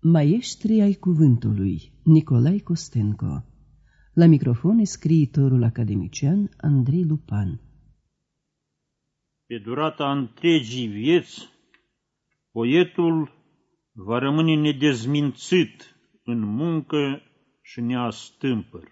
Maestri ai cuvântului, Nicolae Costenco. La microfon scriitorul academician Andrei Lupan. Pe durata întregii vieți, poetul va rămâne nedezmințit în muncă și neastâmpăr.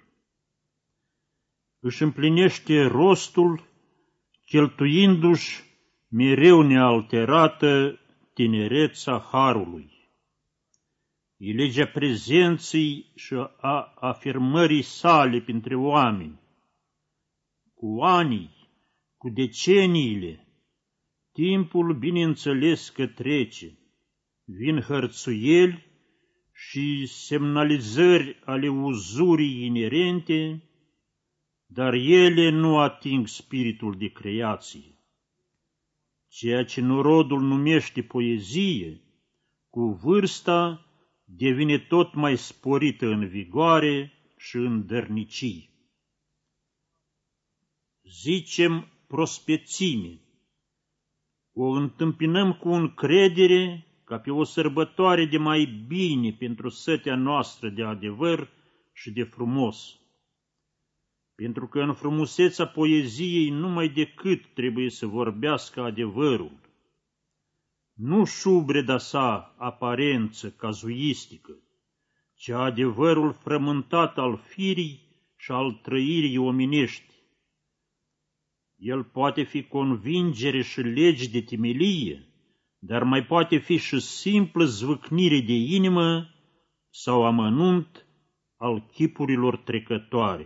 Își împlinește rostul cheltuindu-și mereu nealterată tinereța harului. E legea prezenței și a afirmării sale printre oameni. Cu anii, cu deceniile, timpul bineînțeles că trece, vin hărțuieli și semnalizări ale uzurii inerente, dar ele nu ating spiritul de creație. Ceea ce norodul numește poezie, cu vârsta devine tot mai sporită în vigoare și în dărnicii. Zicem prospețime. O întâmpinăm cu încredere ca pe o sărbătoare de mai bine pentru sătea noastră de adevăr și de frumos. Pentru că în frumusețea poeziei numai decât trebuie să vorbească adevărul. Nu șubreda sa aparență cazuistică, ci adevărul frământat al firii și al trăirii omenești. El poate fi convingere și legi de temelie, dar mai poate fi și simplă zvâcnire de inimă sau amănunt al chipurilor trecătoare.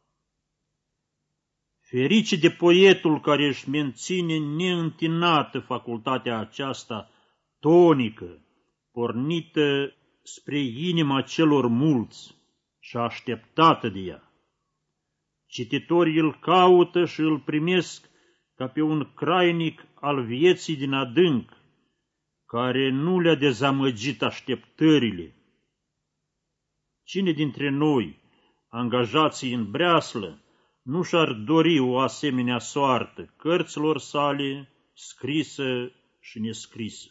Ferice de poetul care își menține neîntinată facultatea aceasta tonică, pornită spre inima celor mulți și așteptată de ea. Cititorii îl caută și îl primesc ca pe un crainic al vieții din adânc, care nu le-a dezamăgit așteptările. Cine dintre noi, angajații în breaslă, nu și-ar dori o asemenea soartă cărților sale, scrisă și nescrisă?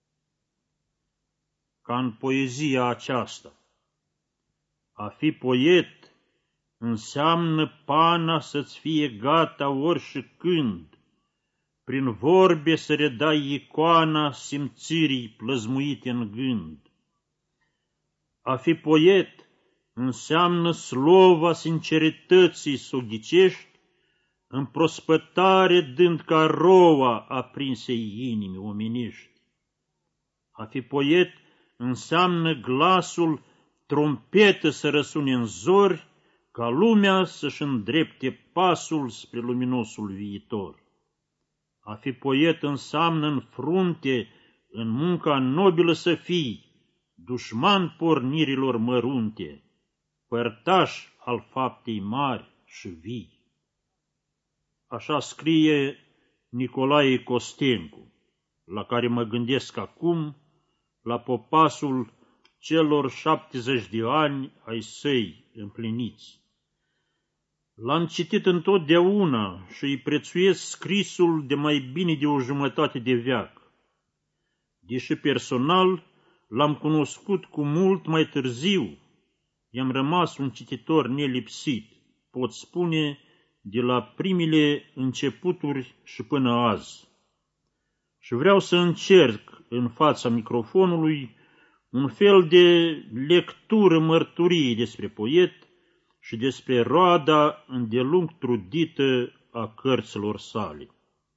Ca în poezia aceasta, a fi poet înseamnă pana să-ți fie gata ori și când, prin vorbe să redai icoana simțirii plăzmuite în gând. A fi poet înseamnă slova sincerității s-o ghicești, în prospătare dând ca roa aprinsei inimii omenești. A fi poet înseamnă glasul trompetă să răsune în zori, ca lumea să-și îndrepte pasul spre luminosul viitor. A fi poet înseamnă în frunte, în munca nobilă să fii, dușman pornirilor mărunte, părtaș al faptei mari și vii. Așa scrie Nicolae Costenco, la care mă gândesc acum, la popasul celor 70 de ani ai săi împliniți. L-am citit întotdeauna și îi prețuiesc scrisul de mai bine de o jumătate de veac. Deși personal l-am cunoscut cu mult mai târziu, i-am rămas un cititor nelipsit, pot spune, de la primele începuturi și până azi. Și vreau să încerc în fața microfonului un fel de lectură mărturie despre poet și despre roada îndelung trudită a cărților sale.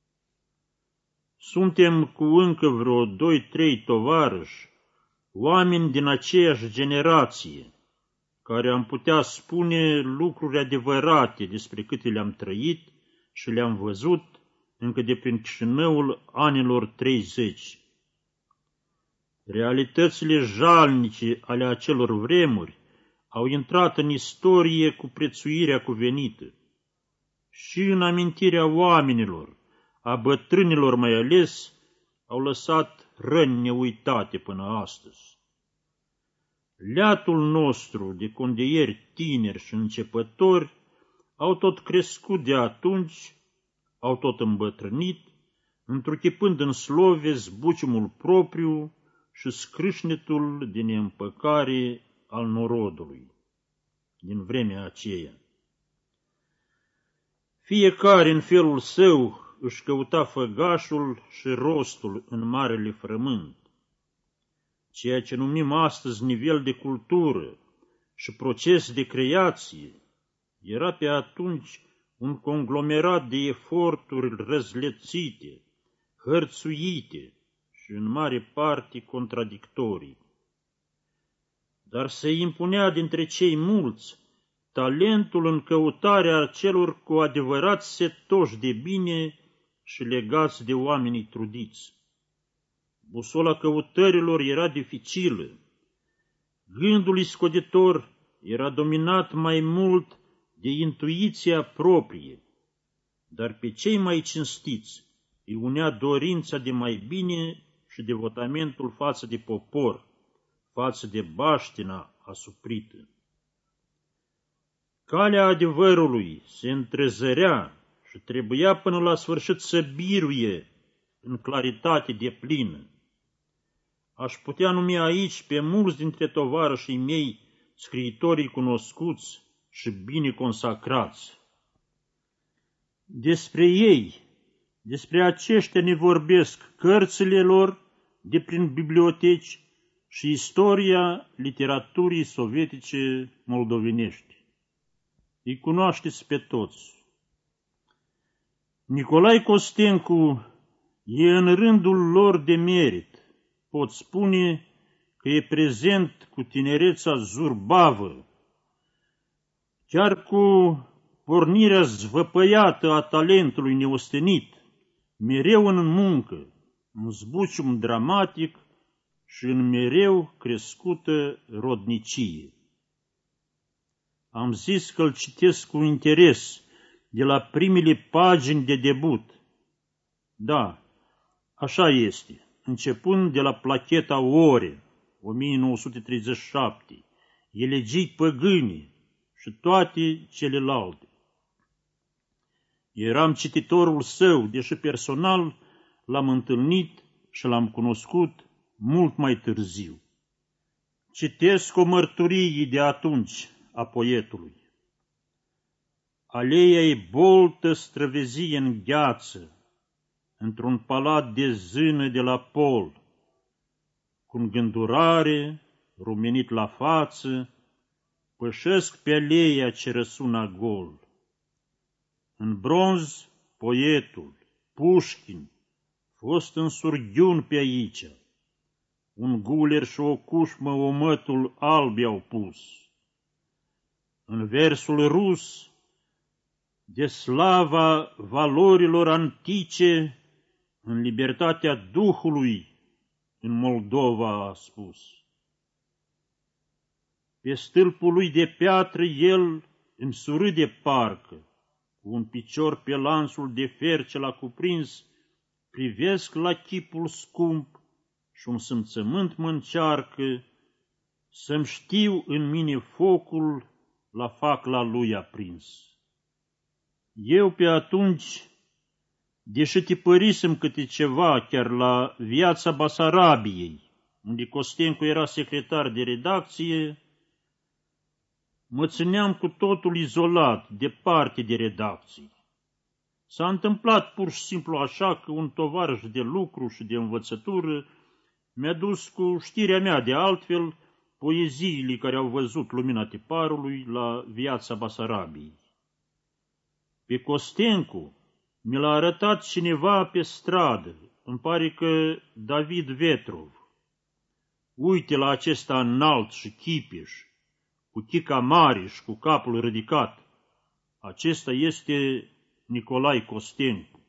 Suntem cu încă vreo 2-3 tovarăși, oameni din aceeași generație, care am putea spune lucruri adevărate despre câte le-am trăit și le-am văzut încă de prin Chișinăul anilor 30. Realitățile jalnice ale acelor vremuri au intrat în istorie cu prețuirea cuvenită și în amintirea oamenilor, a bătrânilor mai ales, au lăsat răni neuitate până astăzi. Leatul nostru de condeieri tineri și începători au tot crescut de atunci, au tot îmbătrânit, întruchipând în slove zbuciumul propriu și scrâșnetul de neîmpăcare al norodului din vremea aceea. Fiecare în felul său își căuta făgașul și rostul în marele frământ. Ceea ce numim astăzi nivel de cultură și proces de creație era pe atunci un conglomerat de eforturi răzlețite, hărțuite și în mare parte contradictorii. Dar se impunea dintre cei mulți talentul în căutarea celor cu adevărat setoși de bine și legați de oamenii trudiți. Busola căutărilor era dificilă. Gândul iscoditor era dominat mai mult de intuiția proprie, dar pe cei mai cinstiți îi unea dorința de mai bine și devotamentul față de popor, față de baștina asuprită. Calea adevărului se întrezărea și trebuia până la sfârșit să biruie în claritate deplină. Aș putea numi aici pe mulți dintre tovarășii mei scriitorii cunoscuți și bine consacrați. Despre ei, despre aceștia ne vorbesc cărțile lor de prin biblioteci și istoria literaturii sovietice moldovenești. Îi cunoașteți pe toți. Nicolae Costencu e în rândul lor de merit. Pot spune că e prezent cu tinereța zurbavă, chiar cu pornirea zvăpăiată a talentului neostenit, mereu în muncă, în zbucium dramatic și în mereu crescută rodnicie. Am zis că îl citesc cu interes de la primele pagini de debut. Da, așa este, începând de la placheta Ore, 1937, Elegii păgâni și toate celelalte. Eram cititorul său, deși personal l-am întâlnit și l-am cunoscut mult mai târziu. Citesc o mărturie de atunci a poetului. Aleia-i boltă străvezie în gheață, într-un palat de zână de la pol, cu gândurare, rumenit la față, pășesc pe aleia ce răsuna gol. În bronz, poetul, Pușkin, fost în surghiun pe aici, un guler și o cușmă omătul alb i-au pus. În versul rus, de slava valorilor antice, în libertatea Duhului, în Moldova a spus. Pe stâlpul lui de piatră el îmi surâde parcă, cu un picior pe lanțul de fer ce l-a cuprins, privesc la chipul scump și un simțământ mă încearcă să-mi știu în mine focul la facla lui aprins. Eu pe atunci, deși tipărisem câte ceva chiar la Viața Basarabiei, unde Costencu era secretar de redacție, mă țineam cu totul izolat, departe de redacții. S-a întâmplat pur și simplu așa că un tovarăș de lucru și de învățătură mi-a dus cu știrea mea de altfel poeziile care au văzut lumina tiparului la Viața Basarabiei. Pe Costencu mi l-a arătat cineva pe stradă, îmi pare că David Vetrov. Uite la acesta înalt și chipeș, cu chica mare și cu capul ridicat. Acesta este Nicolae Costencu.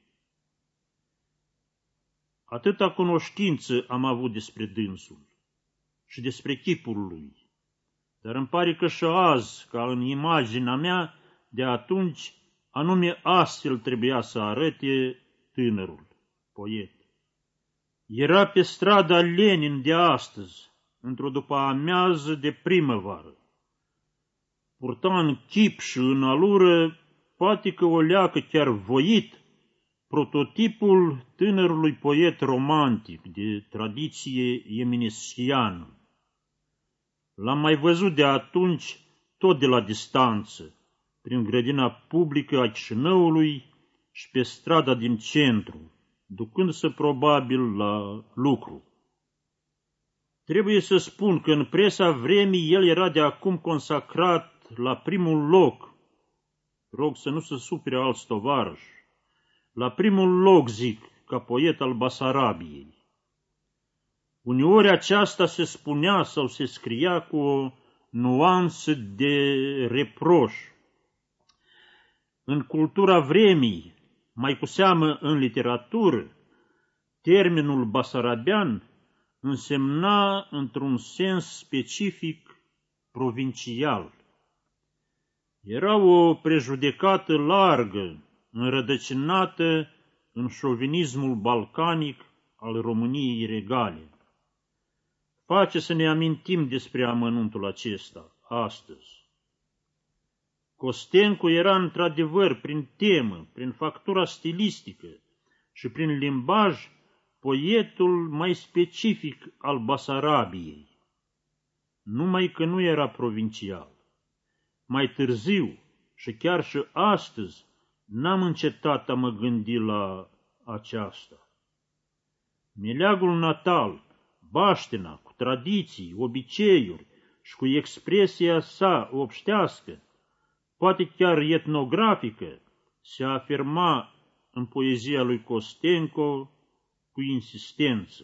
Atâta cunoștință am avut despre dânsul și despre chipul lui, dar îmi pare că și azi, ca în imaginea mea de atunci, anume astfel trebuia să arate tânărul poet. Era pe strada Lenin de astăzi, într-o după-amiază de primăvară. Purta în chip și în alură, poate că o leacă chiar voit, prototipul tânărului poet romantic de tradiție eminesciană. L-am mai văzut de atunci tot de la distanță, prin grădina publică a Chișinăului și pe strada din centru, ducându-se probabil la lucru. Trebuie să spun că în presa vremii el era de acum consacrat la primul loc, rog să nu se supere alți tovarăși, la primul loc, zic, ca poet al Basarabiei. Uneori aceasta se spunea sau se scria cu o nuanță de reproș. În cultura vremii, mai cu seamă în literatură, termenul basarabean însemna într-un sens specific provincial. Era o prejudecată largă, înrădăcinată în șovinismul balcanic al României regale. Face să ne amintim despre amănuntul acesta astăzi. Costencu era într-adevăr prin temă, prin factura stilistică și prin limbaj poetul mai specific al Basarabiei, numai că nu era provincial. Mai târziu și chiar și astăzi n-am încetat a mă gândi la aceasta. Meleagul natal, baștena, cu tradiții, obiceiuri și cu expresia sa obștească, poate chiar etnografică, se afirma în poezia lui Costenco cu insistență.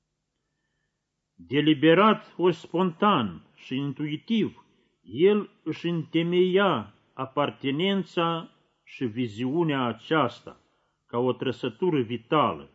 Deliberat ori spontan și intuitiv, el își întemeia apartenența și viziunea aceasta ca o trăsătură vitală.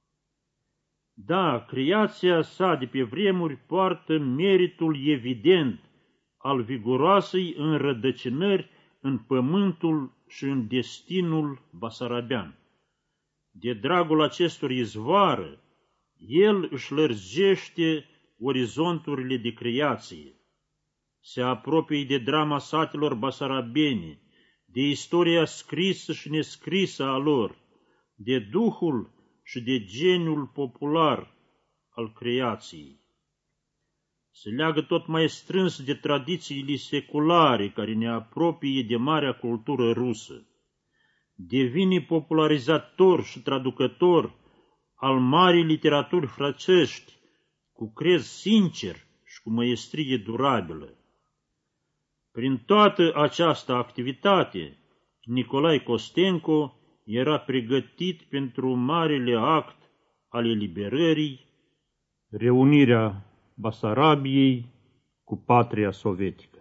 Da, creația sa de pe vremuri poartă meritul evident al viguroasei înrădăcinări în pământul și în destinul basarabean. De dragul acestor izvoare, el își lărgește orizonturile de creație. Se apropie de drama satelor basarabene, de istoria scrisă și nescrisă a lor, de duhul și de geniul popular al creației. Se leagă tot mai strâns de tradițiile seculare care ne apropie de marea cultură rusă. Devine popularizator și traducător al marii literaturi frățești, cu crez sincer și cu măiestrie durabilă. Prin toată această activitate, Nicolae Costenco era pregătit pentru marele act al eliberării, reunirea Basarabiei cu patria sovietică.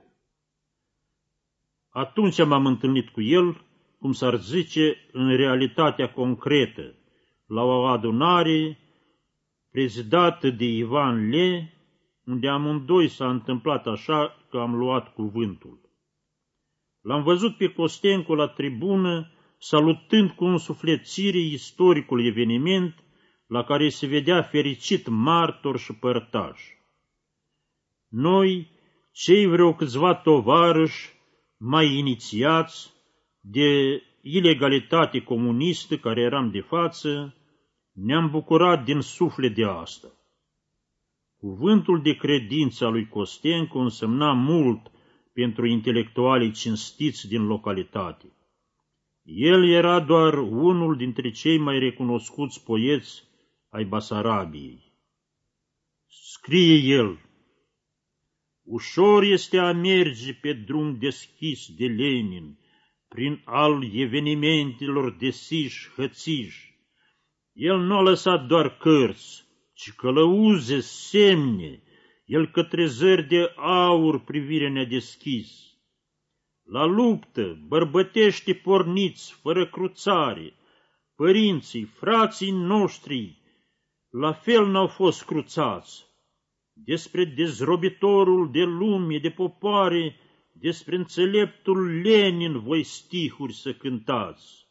Atunci m-am întâlnit cu el, cum s-ar zice, în realitatea concretă, la o adunare prezidată de Ivan Le, unde amândoi s-a întâmplat așa că am luat cuvântul. L-am văzut pe Costenco la tribună, salutând cu însuflețire istoricul eveniment la care se vedea fericit martor și părtaș. Noi, cei vreo câțiva tovarăși mai inițiați de ilegalitate comunistă care eram de față, ne-am bucurat din suflet de asta. Cuvântul de credință al lui Costenco însemna mult pentru intelectualii cinstiți din localitate. El era doar unul dintre cei mai recunoscuți poeți ai Basarabiei. Scrie el: ușor este a merge pe drum deschis de Lenin, prin al evenimentelor desiși hățiși. El nu a lăsat doar cărți, ci călăuze, semne, el către zări de aur privirea ne-a deschis. La luptă, bărbătește porniți, fără cruțare, părinții, frații noștri, la fel n-au fost cruțați. Despre dezrobitorul de lume, de popoare, despre înțeleptul Lenin voi stihuri să cântați.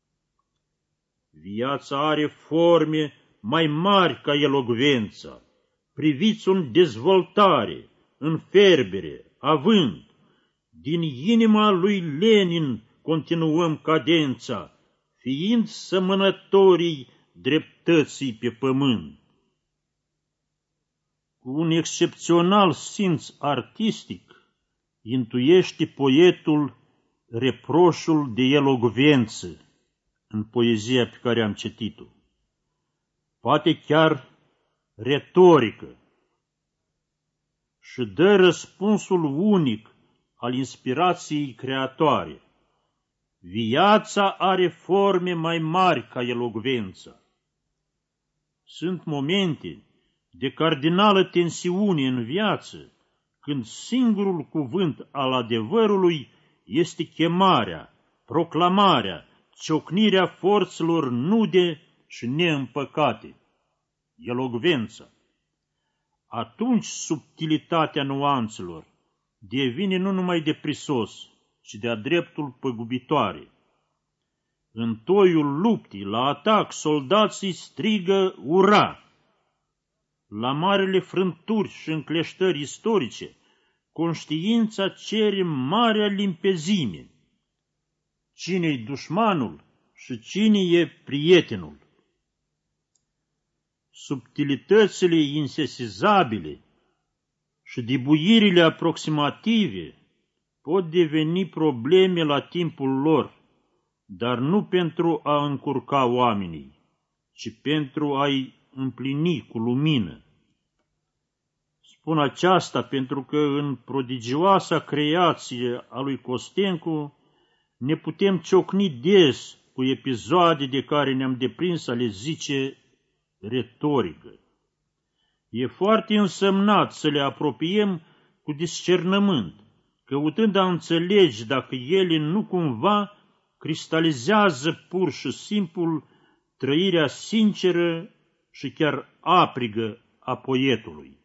Viața are forme mai mari ca elogvența. Priviți în dezvoltare, în ferbere, având. Din inima lui Lenin continuăm cadența, fiind sămănătorii dreptății pe pământ. Cu un excepțional simț artistic, intuiește poetul reproșul de elogvență în poezia pe care am citit-o, poate chiar retorică, și dă răspunsul unic al inspirației creatoare. Viața are forme mai mari ca elogvența. Sunt momente de cardinală tensiune în viață, când singurul cuvânt al adevărului este chemarea, proclamarea, ciocnirea forțelor nude și neîmpăcate, elogvența. Atunci subtilitatea nuanțelor devine nu numai de prisos, ci de-a dreptul păgubitoare. În toiul luptii, la atac, soldații strigă ura! La marele frânturi și încleștări istorice, conștiința cere marea limpezime. Cine-i dușmanul și cine e prietenul? Subtilitățile insesizabile și dibuirile aproximative pot deveni probleme la timpul lor, dar nu pentru a încurca oamenii, ci pentru a-i împlini cu lumină. Spun aceasta pentru că în prodigioasa creație a lui Costencu ne putem ciocni des cu episoade de care ne-am deprins a le zice retorică. E foarte însemnat să le apropiem cu discernământ, căutând a înțelege dacă ele nu cumva cristalizează pur și simplu trăirea sinceră și chiar aprigă a poetului.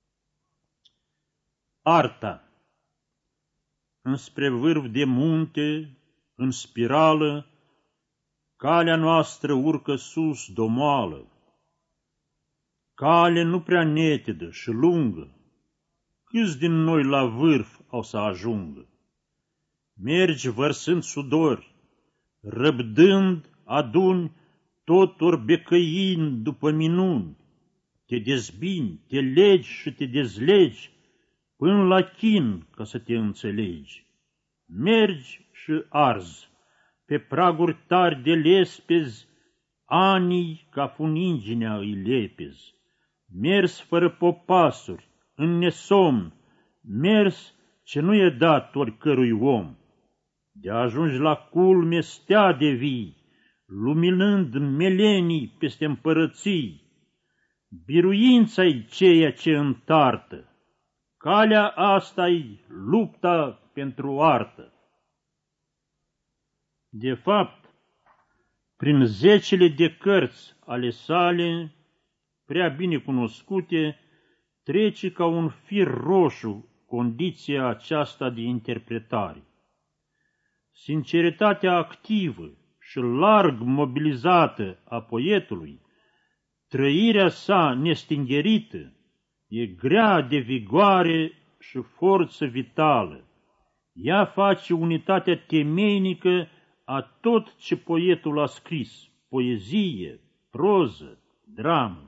Arta. Înspre vârf de munte, în spirală, calea noastră urcă sus domoală. Cale nu prea netedă și lungă, câți din noi la vârf au să ajungă? Mergi vărsând sudori, răbdând aduni, tot ori becăind după minuni. Te dezbini, te legi și te dezlegi, până la chin ca să te înțelegi. Mergi și arzi, pe praguri tari de lespezi, anii ca funinginea îi lepezi. Mers fără popasuri, în nesomn, mers ce nu e dat oricărui om. De ajungi la culme stea de vii, luminând melenii peste împărății. Biruința-i ceea ce întartă, calea asta-i lupta pentru artă. De fapt, prin zecile de cărți ale sale, prea bine cunoscute, trece ca un fir roșu condiția aceasta de interpretare. Sinceritatea activă și larg mobilizată a poetului, trăirea sa nestingerită, e grea de vigoare și forță vitală. Ea face unitatea temeinică a tot ce poetul a scris, poezie, proză, dramă.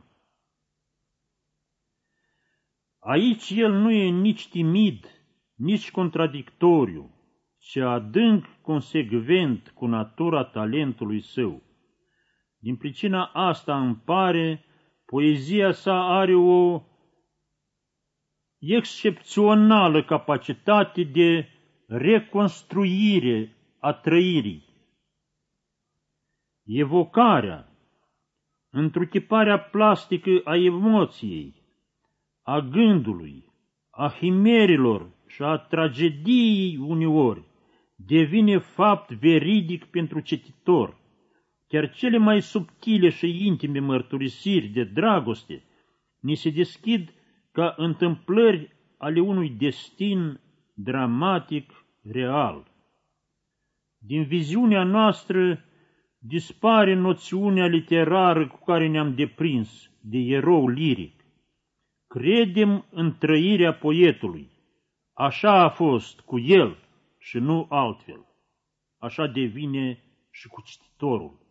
Aici el nu e nici timid, nici contradictoriu, ci adânc consecvent cu natura talentului său. Din pricina asta îmi pare, poezia sa are o excepțională capacitate de reconstruire a trăirii. Evocarea, întruchiparea plastică a emoției, a gândului, a himerilor și a tragediei uneori, devine fapt veridic pentru cititor. Chiar cele mai subtile și intime mărturisiri de dragoste ni se deschid ca întâmplări ale unui destin dramatic real. Din viziunea noastră dispare noțiunea literară cu care ne-am deprins de erou liric. Credem în trăirea poetului. Așa a fost cu el și nu altfel. Așa devine și cu cititorul.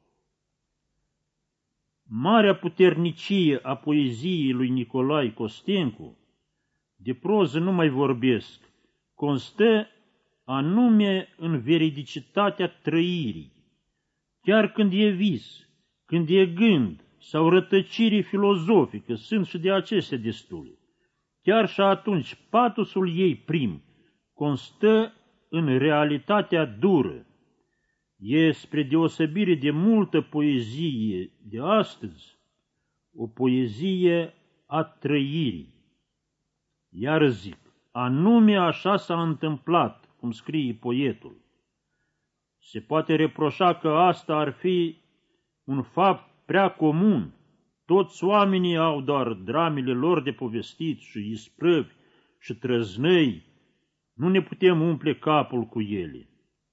Marea puternicie a poeziei lui Nicolae Costencu, de proză nu mai vorbesc, constă anume în veridicitatea trăirii. Chiar când e vis, când e gând sau rătăcire filozofică, sunt și de acestea destule. Chiar și atunci patosul ei prim constă în realitatea dură. E, spre deosebire de multă poezie de astăzi, o poezie a trăirii. Iar zic, anume așa s-a întâmplat, cum scrie poetul. Se poate reproșa că asta ar fi un fapt prea comun. Toți oamenii au doar dramele lor de povestit și isprăvi și trăznăi. Nu ne putem umple capul cu ele.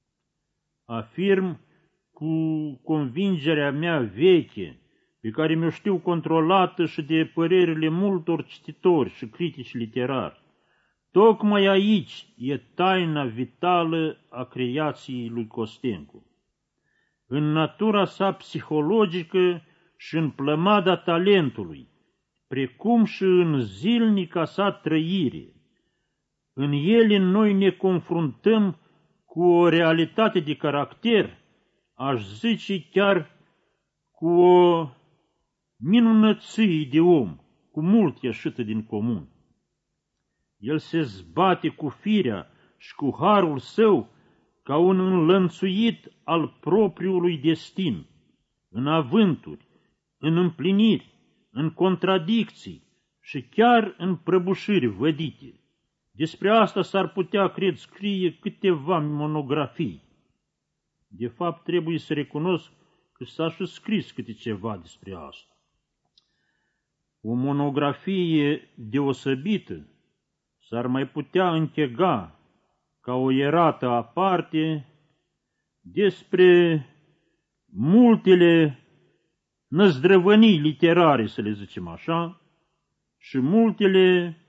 Afirm cu convingerea mea veche, pe care mi-o știu controlată și de părerile multor cititori și critici literari. Tocmai aici e taina vitală a creației lui Costencu. În natura sa psihologică și în plămada talentului, precum și în zilnica sa trăire. În ele noi ne confruntăm cu o realitate de caracter, aș zice chiar cu o minunăție de om, cu mult ieșită din comun. El se zbate cu firea și cu harul său ca un înlănțuit al propriului destin, în avânturi, în împliniri, în contradicții și chiar în prăbușiri vădite. Despre asta s-ar putea, cred, scrie câteva monografii. De fapt, trebuie să recunosc că s-a și scris câte ceva despre asta. O monografie deosebită s-ar mai putea închega ca o ierată aparte despre multele năzdrăvănii literare, să le zicem așa, și multele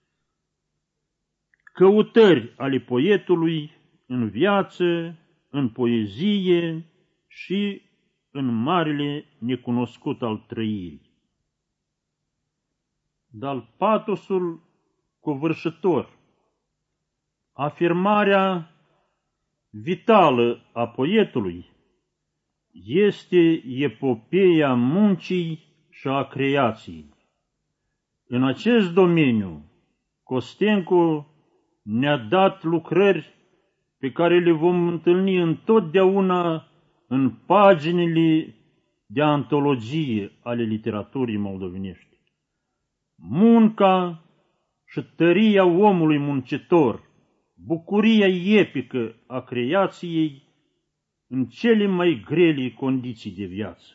căutări ale poetului în viață, în poezie și în marele necunoscut al trăirii. Dar patosul covârșitor, afirmarea vitală a poetului, este epopeea muncii și a creației. În acest domeniu, Costencu ne-a dat lucrări pe care le vom întâlni întotdeauna în paginile de antologie ale literaturii moldovenești. Munca și tăria omului muncitor, bucuria epică a creației în cele mai grele condiții de viață.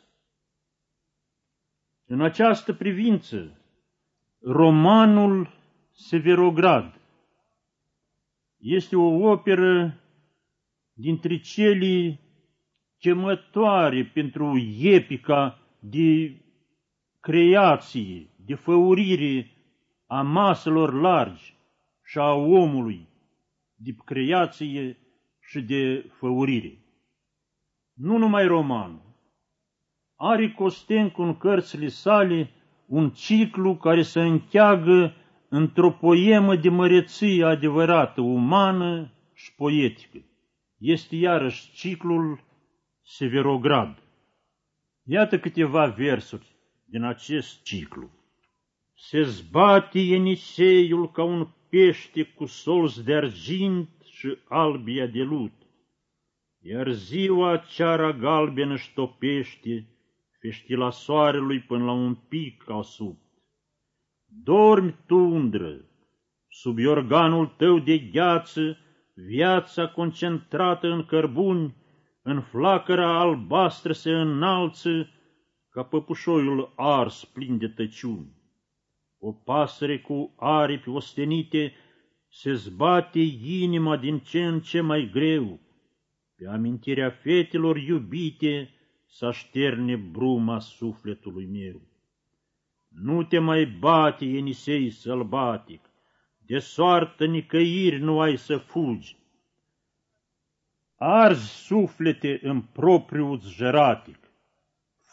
În această privință, romanul Severograd este o operă dintre cele chemătoare pentru epica de creație, de făurire a maselor largi și a omului, de creație și de făurire. Nu numai romanul. Are Costencu în cărțile sale un ciclu care se încheagă într-o poemă de măreție adevărată, umană și poetică. Este iarăși ciclul Severograd. Iată câteva versuri din acest ciclu. Se zbate Eniseiul ca un pește cu solzi de argint și albia de lut, iar ziua ceara galbenă-și topește feștila soarelui până la un pic asupt. Dormi, tundră, sub iorganul tău de gheață, viața concentrată în cărbuni, în flacăra albastră se înalță, ca păpușoiul ars plin de tăciuni. O pasăre cu aripi ostenite se zbate inima din ce în ce mai greu, pe amintirea fetelor iubite s-așterne bruma sufletului meu. Nu te mai bate, Enisei sălbatic, de soartă nicăiri nu ai să fugi. Arzi suflete în propriul-ți jeratic,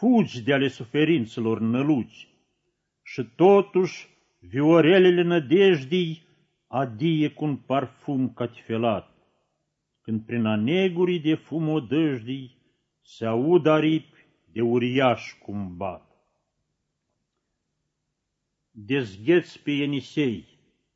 fugi de ale suferințelor năluci, și totuși viorelele nădejdii adie cu un parfum catifelat, când prin anegurii de fum odăjdii se aud aripi de uriaș cum bat. Dezgheț pe Ienisei.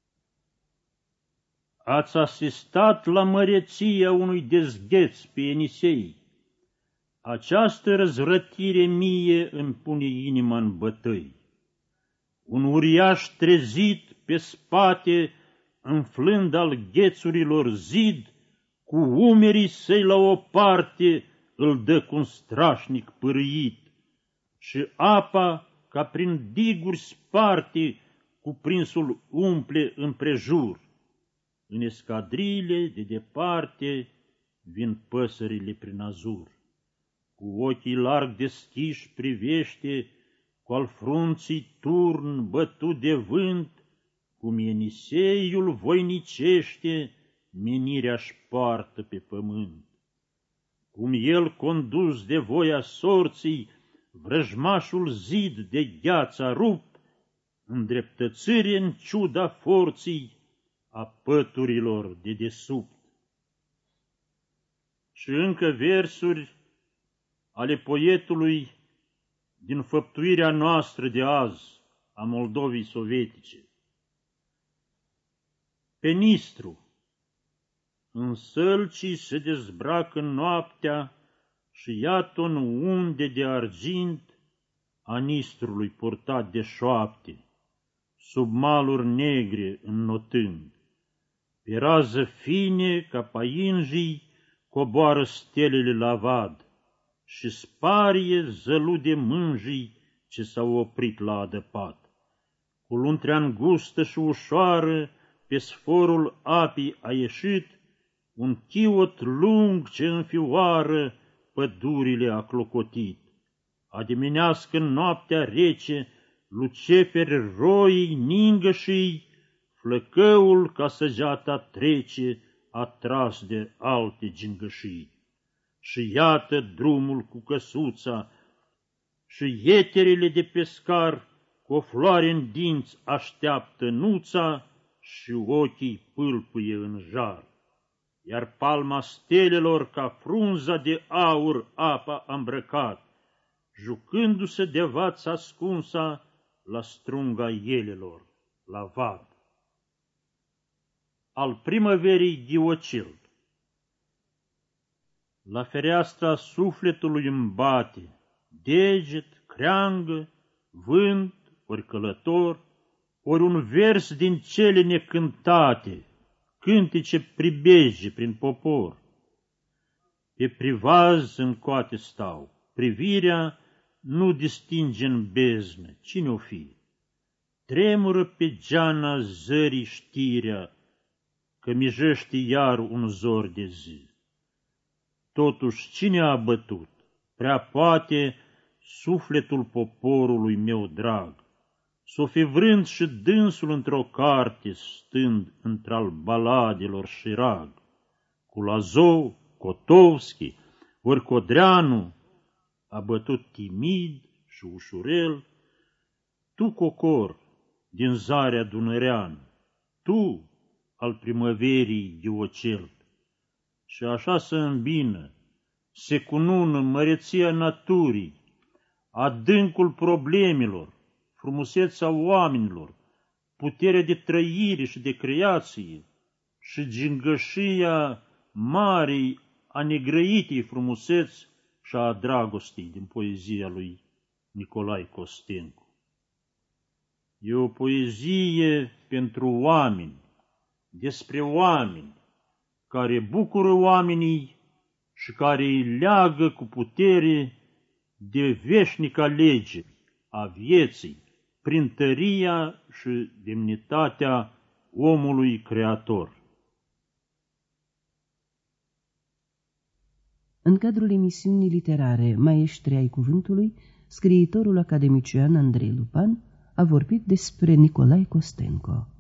Ați asistat la măreția unui dezgheț pe Ienisei. Această răzvrătire mie îmi pune inima în bătăi. Un uriaș trezit pe spate, înflând al ghețurilor zid, cu umerii săi la o parte îl dă cu un strașnic pârâit, și apa, ca prin diguri sparte, cuprinsul umple împrejur. În escadrile de departe vin păsările prin azur. Cu ochii larg deschiși privește, cu al frunții turn bătut de vânt, cum Ieniseiul voinicește, menirea-și poartă pe pământ. Cum el, condus de voia sorții, vrăjmașul zid de gheață rupt, îndreptățire în ciuda forții a păturilor de desubt. Și încă versuri ale poetului din făptuirea noastră de azi a Moldovei sovietice. Pe Nistru, în sălcii se dezbracă noaptea și iată un unde de argint a Nistrului purtat de șoapte, sub maluri negre înnotând. Pe rază fine ca painjii coboară stelele la vad și sparie zălu de mânjii ce s-au oprit la adăpat. Cu luntrea îngustă și ușoară pe sforul apii a ieșit un chiot lung ce înfioară pădurile a clocotit. Adimenească noaptea rece, luceferi roii ningășii, flăcăul ca săgeata trece, atras de alte gingășii. Și iată drumul cu căsuța și ieterele de pescar, cu o floare în dinți așteaptă nuța și ochii pâlpâie în jar. Iar palma stelelor ca frunza de aur apa a îmbrăcat, jucându-se de vața ascunsa la strunga elelor, la vad. Al primăverii Diocil. La fereastra sufletului îmi bate deget, creangă, vânt, ori călător, ori un vers din cele necântate, cântece pribeje prin popor. Pe privaz în coate stau, privirea nu distinge în beznă cine-o fi. Tremură pe geana zării știrea, că mijește iar un zor de zi. Totuși cine a bătut, prea poate, sufletul poporului meu drag, s-o fi vrând și dânsul într-o carte, stând într-al baladelor și rag. Cu Lazou, Kotovski, ori Codreanu, a bătut timid și ușurel, tu, cocor, din zarea dunăreană, tu, al primăverii Diocel, și așa se îmbină, se cunună măreția naturii, adâncul problemelor, frumusețea oamenilor, puterea de trăire și de creație și gingășia marii a negrăitei frumuseți și a dragostei din poezia lui Nicolae Costencu. E o poezie pentru oameni, despre oameni, care bucură oamenii și care îi leagă cu putere de veșnica lege a vieții, prin tăria și demnitatea omului creator. În cadrul emisiunii literare Maestri ai Cuvântului, scriitorul academician Andrei Lupan a vorbit despre Nicolae Costenco.